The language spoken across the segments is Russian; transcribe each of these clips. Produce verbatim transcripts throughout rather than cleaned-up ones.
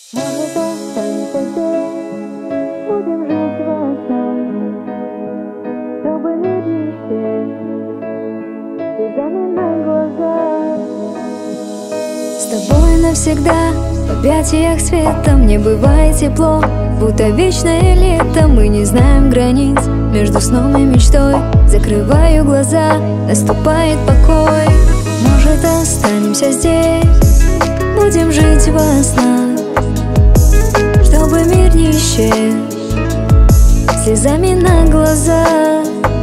Может, останемся здесь, будем жить во снах, чтобы мир не исчез слезами на глазах. С тобой навсегда в объятиях света мне бывает тепло, будто вечное лето. Мы не знаем границ между сном и мечтой. Закрываю глаза, наступает покой. Может, останемся здесь, будем жить во снах, чтобы мир не исчез слезами на глазах.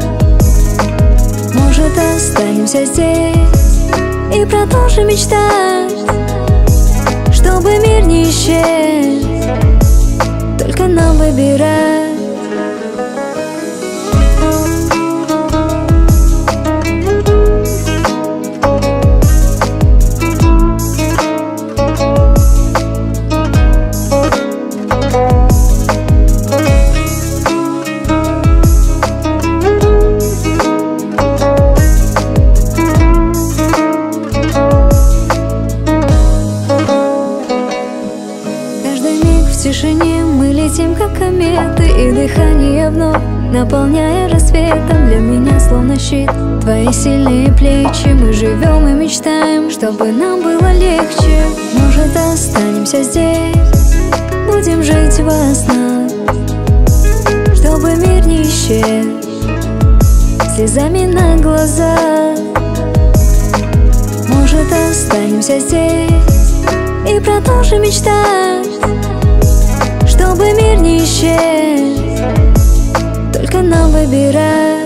Может, останемся здесь и продолжим мечтать, чтобы мир не исчез, только нам выбирать. В тишине мы летим, как кометы, и дыхание вновь наполняя рассветом. Для меня словно щит твои сильные плечи. Мы живем и мечтаем, чтобы нам было легче. Может, останемся здесь, будем жить во снах, чтобы мир не исчез слезами на глазах. Может, останемся здесь и продолжим мечтать, чтобы мир не исчез, только нам выбирать.